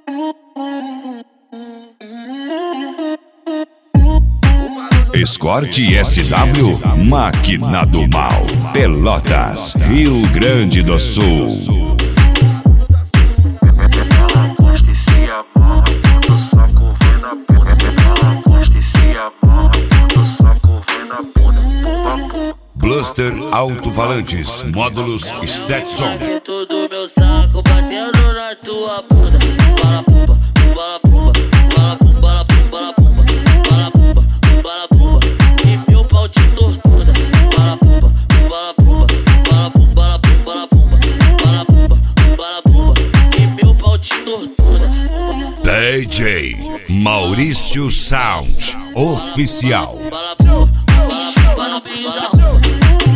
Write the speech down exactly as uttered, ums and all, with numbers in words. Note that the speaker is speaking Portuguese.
Escorte S W, Máquina do Mal, Pelotas, Rio Grande do Sul. Ela gosta e se amarra quando o saco vem na bunda. Ela gosta e se amarra quando o saco vem na bunda. Pumba, pumba. Bluster Alto-Falantes, módulos Stetson. Todo meu saco batendo na tua bunda. Bala pumba, bala pumba, bala pumba, bala pumba, bala pumba, bala pumba, bala pumba. E meu pau te tortura. Bala pumba, bala pumba, bala pumba, bala pumba, bala pumba, bala pumba, bala pumba. E meu pau te tortura. D J Maurício Sound Oficial. Bala pumba, bala pumba, bala pumba.